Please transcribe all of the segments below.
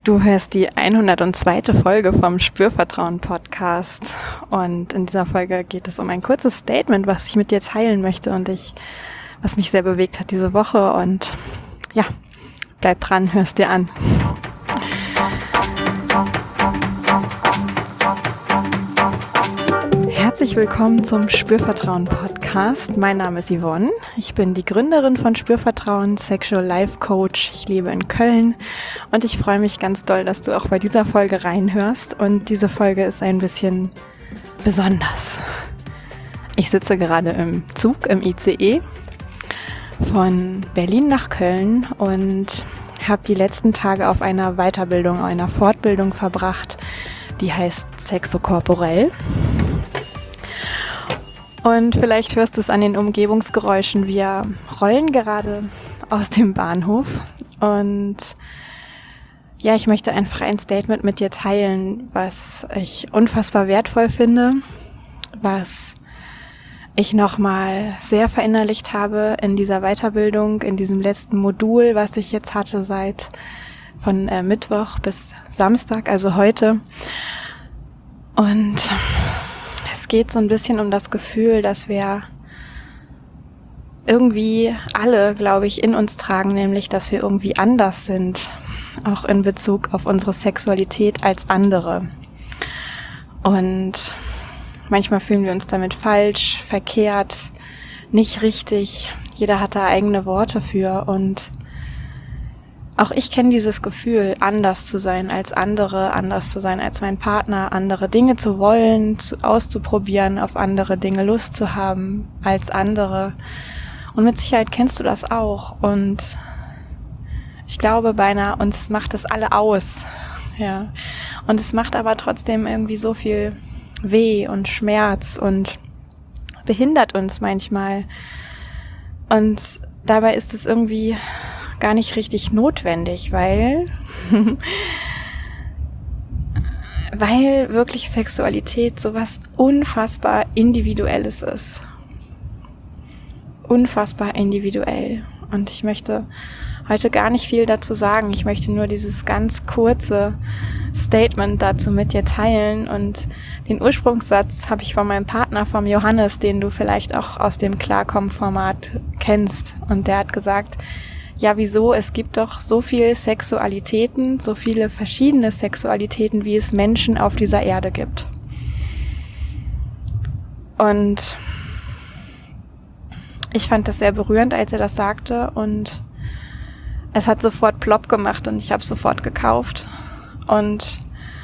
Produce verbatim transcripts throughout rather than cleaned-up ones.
Du hörst die hundertzweite Folge vom Spürvertrauen-Podcast und in dieser Folge geht es um ein kurzes Statement, was ich mit dir teilen möchte und ich, was mich sehr bewegt hat diese Woche und ja, bleib dran, hörst dir an. Herzlich willkommen zum Spürvertrauen-Podcast. Mein Name ist Yvonne. Ich bin die Gründerin von Spürvertrauen, Sexual Life Coach. Ich lebe in Köln und ich freue mich ganz doll, dass du auch bei dieser Folge reinhörst. Und diese Folge ist ein bisschen besonders. Ich sitze gerade im Zug, im I C E von Berlin nach Köln und habe die letzten Tage auf einer Weiterbildung, einer Fortbildung verbracht, die heißt Sexokorporell. Und vielleicht hörst du es an den Umgebungsgeräuschen. Wir rollen gerade aus dem Bahnhof. Und ja, ich möchte einfach ein Statement mit dir teilen, was ich unfassbar wertvoll finde, was ich nochmal sehr verinnerlicht habe in dieser Weiterbildung, in diesem letzten Modul, was ich jetzt hatte seit von äh, Mittwoch bis Samstag, also heute. Und es geht so ein bisschen um das Gefühl, dass wir irgendwie alle, glaube ich, in uns tragen, nämlich, dass wir irgendwie anders sind, auch in Bezug auf unsere Sexualität als andere. Und manchmal fühlen wir uns damit falsch, verkehrt, nicht richtig. Jeder hat da eigene Worte für und auch ich kenne dieses Gefühl, anders zu sein als andere, anders zu sein als mein Partner, andere Dinge zu wollen, zu, auszuprobieren, auf andere Dinge Lust zu haben als andere. Und mit Sicherheit kennst du das auch. Und ich glaube beinahe, uns macht das alle aus. Ja. Und es macht aber trotzdem irgendwie so viel Weh und Schmerz und behindert uns manchmal. Und dabei ist es irgendwie gar nicht richtig notwendig, weil weil wirklich Sexualität sowas unfassbar Individuelles ist. Unfassbar individuell. Und ich möchte heute gar nicht viel dazu sagen. Ich möchte nur dieses ganz kurze Statement dazu mit dir teilen. Und den Ursprungssatz habe ich von meinem Partner, vom Johannes, den du vielleicht auch aus dem Klarkommen-Format kennst. Und der hat gesagt, ja, wieso? Es gibt doch so viele Sexualitäten, so viele verschiedene Sexualitäten, wie es Menschen auf dieser Erde gibt. Und ich fand das sehr berührend, als er das sagte und es hat sofort plopp gemacht und ich habe es sofort gekauft. Und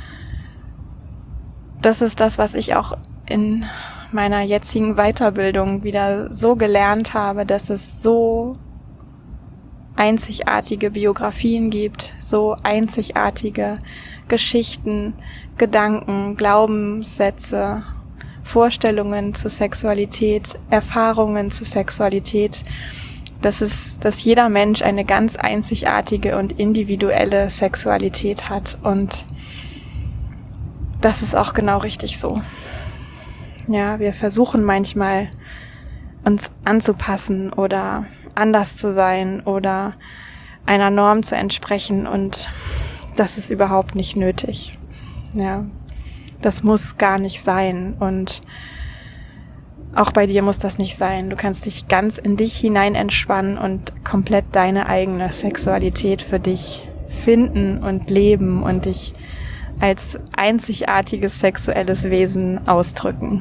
das ist das, was ich auch in meiner jetzigen Weiterbildung wieder so gelernt habe, dass es so einzigartige Biografien gibt, so einzigartige Geschichten, Gedanken, Glaubenssätze, Vorstellungen zur Sexualität, Erfahrungen zur Sexualität, dass es, dass jeder Mensch eine ganz einzigartige und individuelle Sexualität hat und das ist auch genau richtig so. Ja, wir versuchen manchmal uns anzupassen oder anders zu sein oder einer Norm zu entsprechen und das ist überhaupt nicht nötig. Ja, das muss gar nicht sein und auch bei dir muss das nicht sein. Du kannst dich ganz in dich hinein entspannen und komplett deine eigene Sexualität für dich finden und leben und dich als einzigartiges sexuelles Wesen ausdrücken.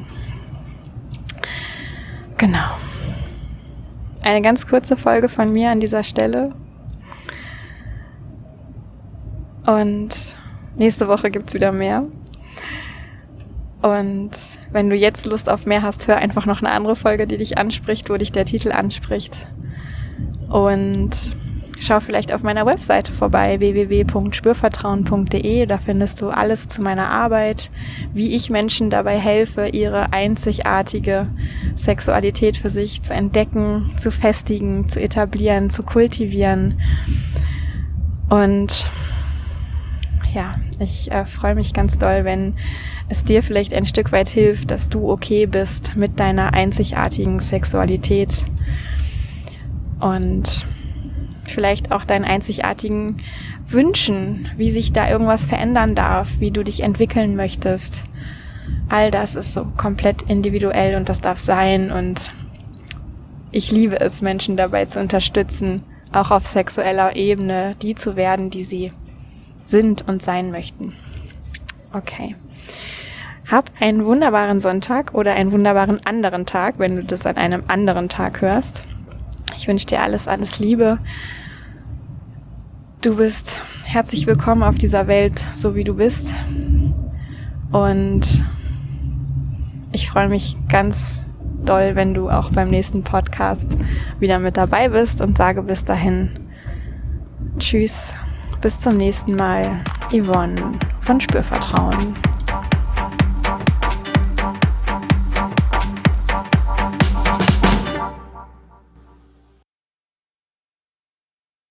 Genau. Eine ganz kurze Folge von mir an dieser Stelle. Und nächste Woche gibt's wieder mehr. Und wenn du jetzt Lust auf mehr hast, hör einfach noch eine andere Folge, die dich anspricht, wo dich der Titel anspricht. Und schau vielleicht auf meiner Webseite vorbei, w w w punkt spürvertrauen punkt d e. Da findest du alles zu meiner Arbeit, wie ich Menschen dabei helfe, ihre einzigartige Sexualität für sich zu entdecken, zu festigen, zu etablieren, zu kultivieren. Und ja, ich äh, freue mich ganz doll, wenn es dir vielleicht ein Stück weit hilft, dass du okay bist mit deiner einzigartigen Sexualität. Und vielleicht auch deinen einzigartigen Wünschen, wie sich da irgendwas verändern darf, wie du dich entwickeln möchtest. All das ist so komplett individuell und das darf sein, und ich liebe es, Menschen dabei zu unterstützen, auch auf sexueller Ebene die zu werden, die sie sind und sein möchten. Okay. Hab einen wunderbaren Sonntag oder einen wunderbaren anderen Tag, wenn du das an einem anderen Tag hörst. Ich wünsche dir alles, alles Liebe. Du bist herzlich willkommen auf dieser Welt, so wie du bist. Und ich freue mich ganz doll, wenn du auch beim nächsten Podcast wieder mit dabei bist, und sage bis dahin Tschüss, bis zum nächsten Mal. Yvonne von Spürvertrauen.